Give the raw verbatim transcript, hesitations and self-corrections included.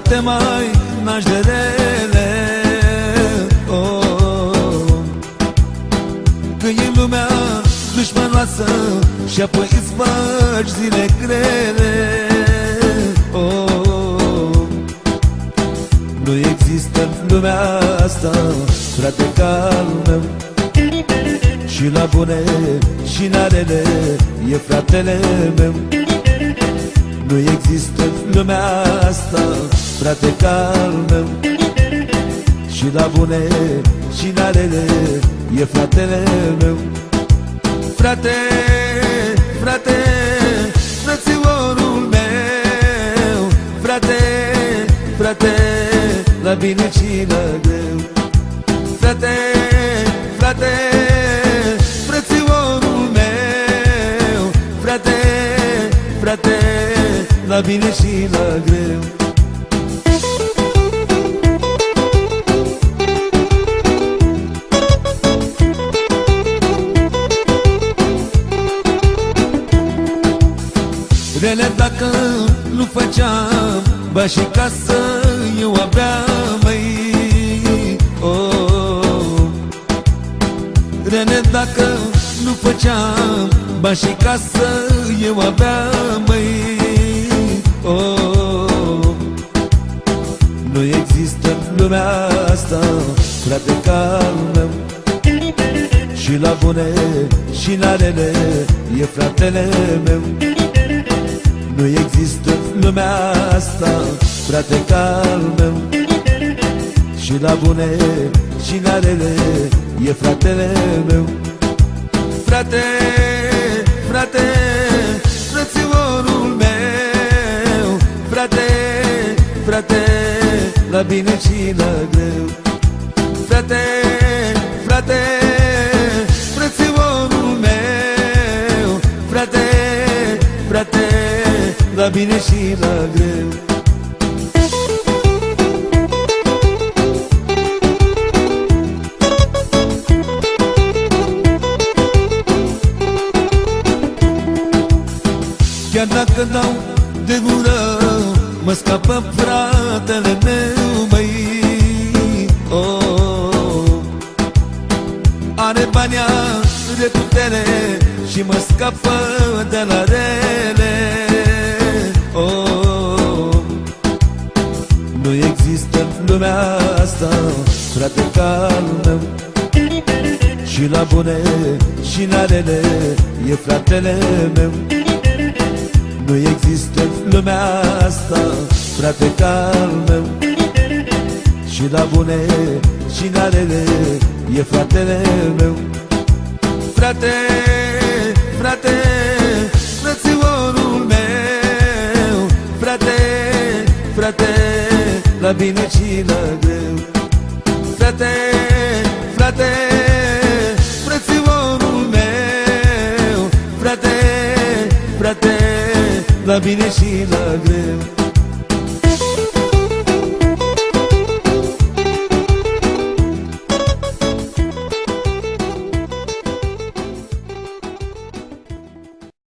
te mai naști de rele. Oh, că e lumea dușmanoasă și apoi îți faci zile grele. Oh, nu există în lumea asta frate ca al meu, și la bune și la rele e fratele meu. Nu există în lumea asta frate ca al meu, și la bune și la rele e fratele meu. Frate, frate, frățiorul meu, frate, frate, la bine și la greu. Frate, frate, frățiorul meu, frate, frate, la bine și la greu. Rele dacă nu făceam bani și casă, eu aveam, măi. Oh, rele dacă nu făceam bani și casă, eu aveam, măi. Oh, nu există în lumea asta frate ca al meu, și la bune și la rele e fratele meu. Nu există în lumea asta frate ca al meu, și la bune și la rele e fratele meu. Frate, frate, frățiorul meu, frate, frate, la bine și la greu. Frate, frate, frățiorul meu, frate, frate, la bine și la greu. Chiar dacă dau de gură, mă scapă fratele meu, măi. Oh, are bani, are putere și mă scapă de la rele. Oh, nu există în lumea asta frate ca al meu, și la bune și la rele e fratele meu. Nu există în lumea asta frate ca al meu, și la bune și la rele e fratele meu. Frate, frate, frățiorul meu, frate, frate, la bine și la greu. Frate, frate, frățiorul meu, frate, frate, la bine și la greu.